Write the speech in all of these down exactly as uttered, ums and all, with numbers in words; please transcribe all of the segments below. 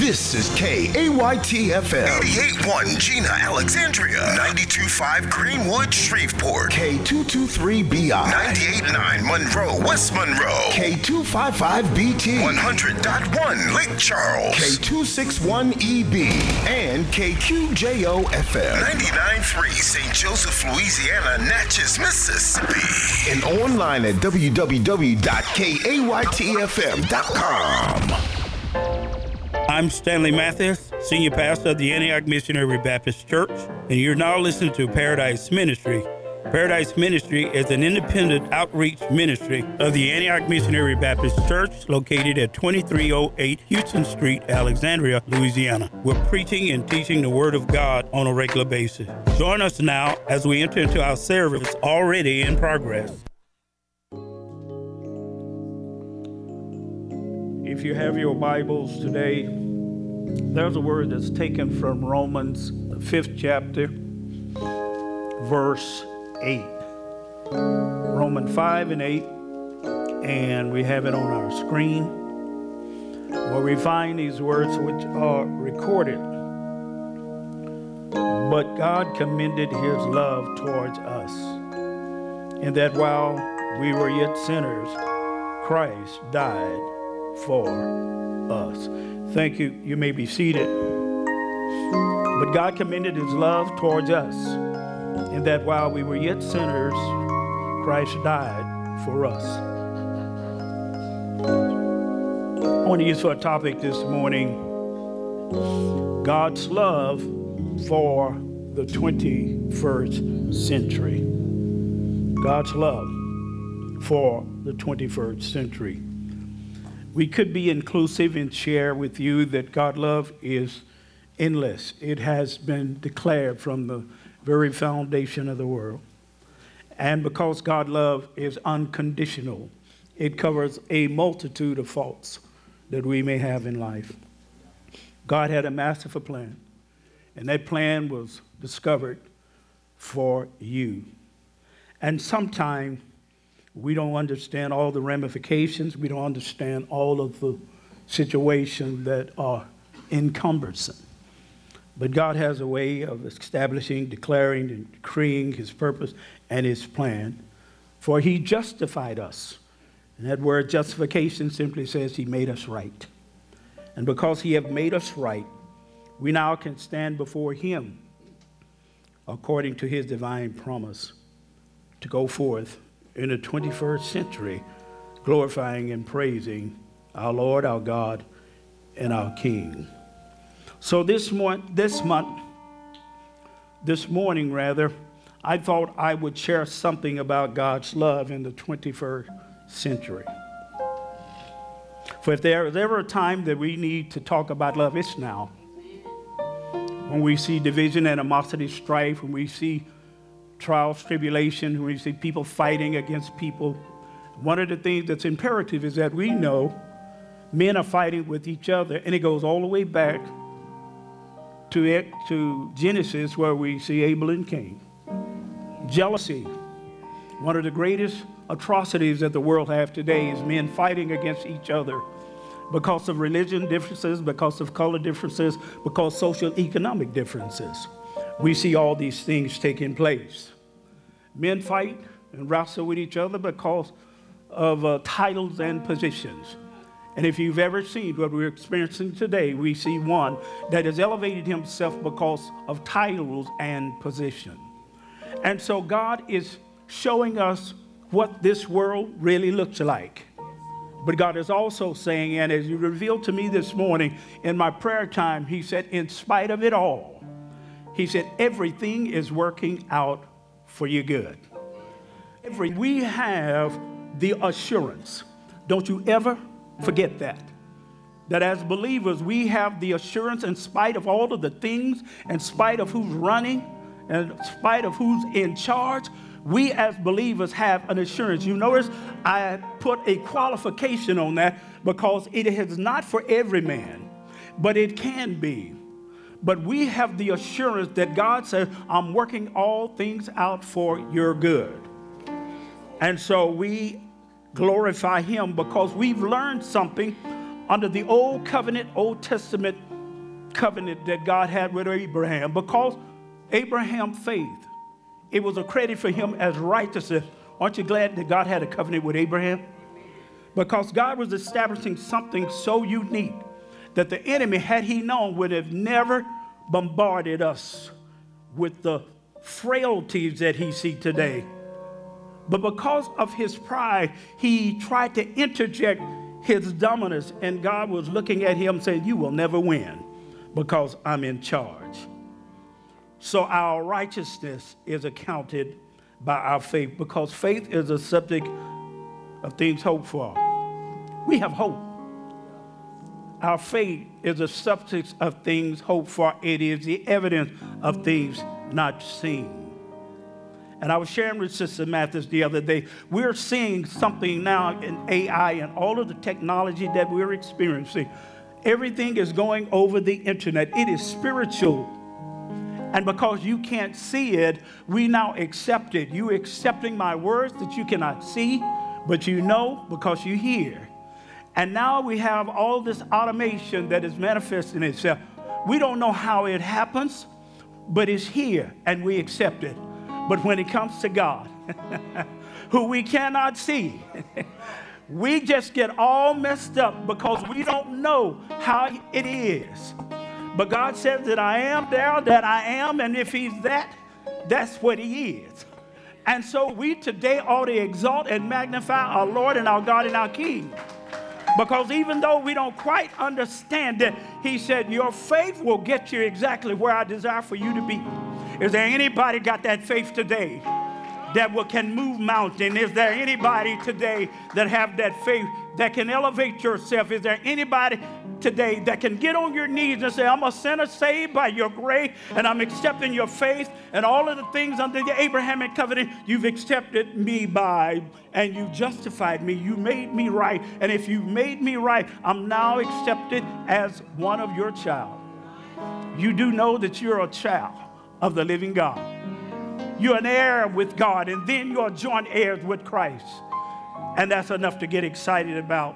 This is K A Y T F M. eighty-eight point one Gina, Alexandria. ninety-two point five Greenwood, Shreveport. K two two three B I. ninety-eight point nine Monroe, West Monroe. K two five five B T. one hundred point one Lake Charles. K two six one E B. And K Q J O F M. ninety-nine point three Saint Joseph, Louisiana, Natchez, Mississippi. And online at w w w dot k a y t f m dot com. I'm Stanley Mathis, Senior Pastor of the Antioch Missionary Baptist Church, and you're now listening to Paradise Ministry. Paradise Ministry is an independent outreach ministry of the Antioch Missionary Baptist Church located at twenty-three oh eight Houston Street, Alexandria, Louisiana. We're preaching and teaching the Word of God on a regular basis. Join us now as we enter into our service already in progress. If you have your Bibles today, there's a word that's taken from Romans, the fifth chapter, verse eight. Romans five and eight, and we have it on our screen, where we find these words which are recorded. But God commended his love towards us, in that while we were yet sinners, Christ died for us. Thank you. You may be seated. But God commended his love towards us, in that while we were yet sinners, Christ died for us. I want to use for a topic this morning, God's love for the twenty-first century. God's love for the twenty-first century. We could be inclusive and share with you that God's love is endless. It has been declared from the very foundation of the world. And because God's love is unconditional, it covers a multitude of faults that we may have in life. God had a masterful plan, and that plan was discovered for you. And sometimes we don't understand all the ramifications. We don't understand all of the situations that are encumbersome. But God has a way of establishing, declaring, and decreeing his purpose and his plan. For he justified us. And that word justification simply says he made us right. And because he have made us right, we now can stand before him according to his divine promise to go forth in the twenty-first century, glorifying and praising our Lord, our God, and our King. So this month, this month, this morning rather, I thought I would share something about God's love in the twenty-first century. For if there is ever a time that we need to talk about love, it's now. When we see division, animosity, strife, when we see trials, tribulation, when we see people fighting against people, one of the things that's imperative is that we know men are fighting with each other, and it goes all the way back to it, to Genesis, where we see Abel and Cain. Jealousy, one of the greatest atrocities that the world have today, is men fighting against each other because of religion differences, because of color differences, because of social economic differences. We see all these things taking place. Men fight and wrestle with each other because of uh, titles and positions. And if you've ever seen what we're experiencing today, we see one that has elevated himself because of titles and position. And so God is showing us what this world really looks like. But God is also saying, and as you revealed to me this morning in my prayer time, he said, in spite of it all, he said, everything is working out for your good. Every, we have the assurance. Don't you ever forget that. That as believers, we have the assurance in spite of all of the things, in spite of who's running, in spite of who's in charge, we as believers have an assurance. You notice I put a qualification on that because it is not for every man, but it can be. But we have the assurance that God says, I'm working all things out for your good. And so we glorify him because we've learned something under the old covenant, Old Testament covenant that God had with Abraham. Because Abraham's faith, it was accredited for him as righteousness. Aren't you glad that God had a covenant with Abraham? Because God was establishing something so unique that the enemy, had he known, would have never bombarded us with the frailties that he sees today. But because of his pride, he tried to interject his dominance, and God was looking at him saying, you will never win because I'm in charge. So our righteousness is accounted by our faith, because faith is a subject of things hoped for. We have hope. Our faith is a substance of things hoped for. It is the evidence of things not seen. And I was sharing with Sister Mathis the other day, we're seeing something now in A I and all of the technology that we're experiencing. Everything is going over the internet. It is spiritual. And because you can't see it, we now accept it. You accepting my words that you cannot see, but you know because you hear. And now we have all this automation that is manifesting itself. We don't know how it happens, but it's here and we accept it. But when it comes to God, who we cannot see, we just get all messed up because we don't know how it is. But God says that I am there, that I am, and if he's that, that's what he is. And so we today ought to exalt and magnify our Lord and our God and our King. Because even though we don't quite understand it, he said, your faith will get you exactly where I desire for you to be. Is there anybody got that faith today that will, can move mountains? Is there anybody today that have that faith that can elevate yourself? Is there anybody today that can get on your knees and say, I'm a sinner saved by your grace, and I'm accepting your faith and all of the things under the Abrahamic covenant you've accepted me by, and you justified me, you made me right, and if you made me right, I'm now accepted as one of your child. You do know that you're a child of the living God. You're an heir with God, and then you're joint heirs with Christ. And that's enough to get excited about.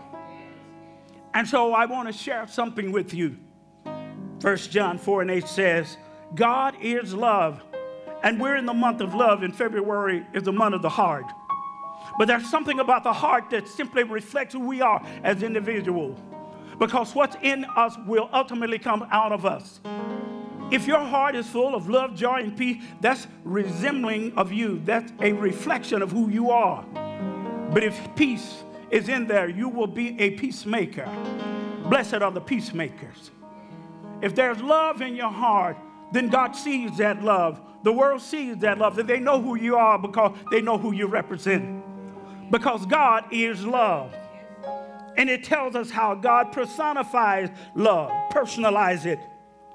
And so I want to share something with you. First John four and eight says, God is love. And we're in the month of love, and February is the month of the heart. But there's something about the heart that simply reflects who we are as individuals. Because what's in us will ultimately come out of us. If your heart is full of love, joy, and peace, that's resembling of you. That's a reflection of who you are. But if peace is in there, you will be a peacemaker. Blessed are the peacemakers. If there's love in your heart, then God sees that love. The world sees that love. That they know who you are because they know who you represent. Because God is love. And it tells us how God personifies love, personalize it.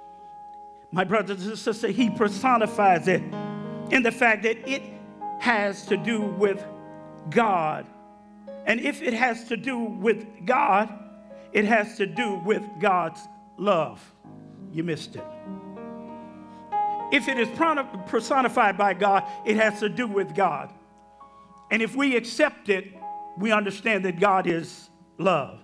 My brothers and sisters, he personifies it in the fact that it has to do with God. And if it has to do with God, it has to do with God's love. You missed it. If it is personified by God, it has to do with God. And if we accept it, we understand that God is love.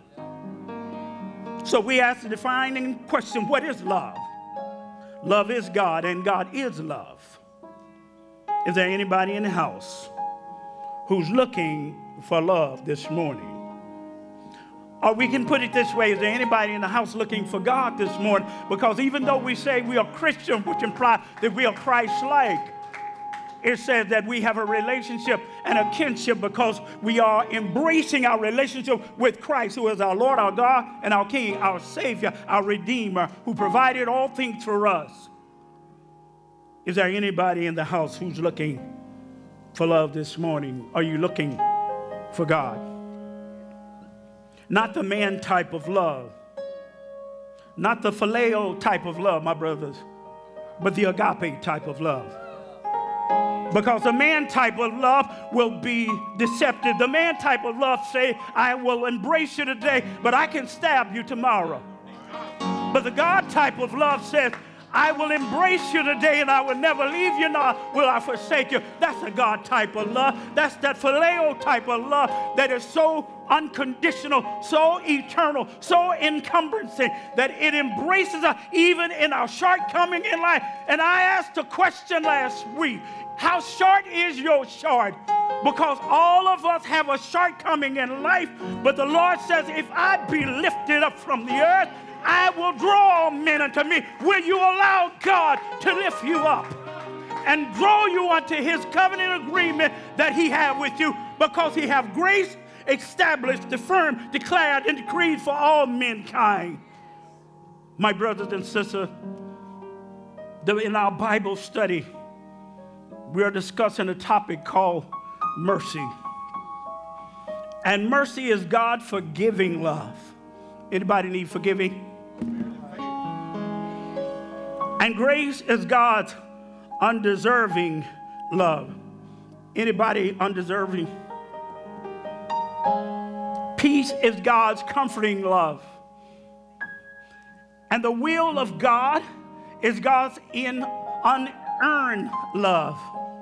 So we ask the defining question, what is love? Love is God, and God is love. Is there anybody in the house who's looking for love this morning? Or we can put it this way, is there anybody in the house looking for God this morning? Because even though we say we are Christian, which implies that we are Christ-like, it says that we have a relationship and a kinship because we are embracing our relationship with Christ, who is our Lord, our God, and our King, our Savior, our Redeemer, who provided all things for us. Is there anybody in the house who's looking for love this morning? Are you looking for God? Not the man type of love, not the phileo type of love, my brothers, but the agape type of love. Because the man type of love will be deceptive. The man type of love say, I will embrace you today, but I can stab you tomorrow. But the God type of love says, I will embrace you today and I will never leave you, nor will I forsake you. That's a God type of love. That's that phileo type of love that is so unconditional, so eternal, so encompassing that it embraces us even in our shortcoming in life. And I asked a question last week, how short is your short? Because all of us have a shortcoming in life, but the Lord says, if I be lifted up from the earth, I will draw all men unto me. Will you allow God to lift you up and draw you unto his covenant agreement that he have with you? Because he have grace established, affirmed, declared, and decreed for all mankind. My brothers and sisters, in our Bible study, we are discussing a topic called mercy. And mercy is God's forgiving love. Anybody need forgiving? And grace is God's undeserving love. Anybody undeserving? Peace is God's comforting love. And the will of God is God's in unearned love.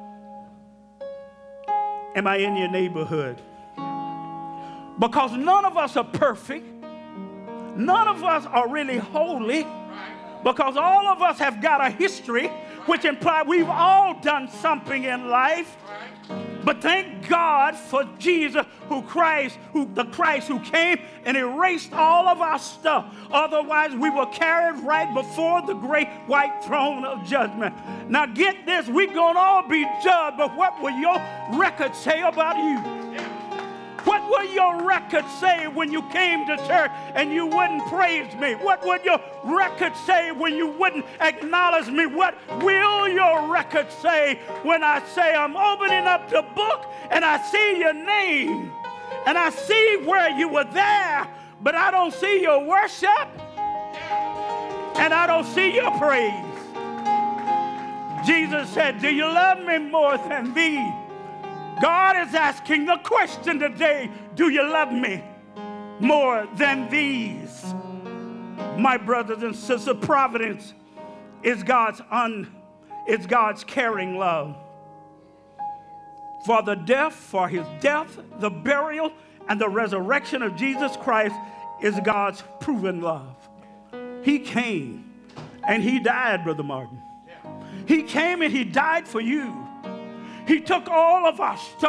Am I in your neighborhood? Because none of us are perfect. None of us are really holy. Because all of us have got a history, which implies we've all done something in life. But thank God for Jesus, who Christ, who the Christ who came and erased all of our stuff. Otherwise, we were carried right before the great white throne of judgment. Now get this, we're going to all be judged, but what will your record say about you? What will your record say when you came to church and you wouldn't praise me? What would your record say when you wouldn't acknowledge me? What will your record say when I say I'm opening up the book and I see your name and I see where you were there, but I don't see your worship and I don't see your praise? Jesus said, do you love me more than these? God is asking the question today, do you love me more than these? My brothers and sisters, providence is God's un, is God's caring love. For the death, for his death, the burial, and the resurrection of Jesus Christ is God's proven love. He came and he died, Brother Martin. He came and he died for you. He took all of our stuff.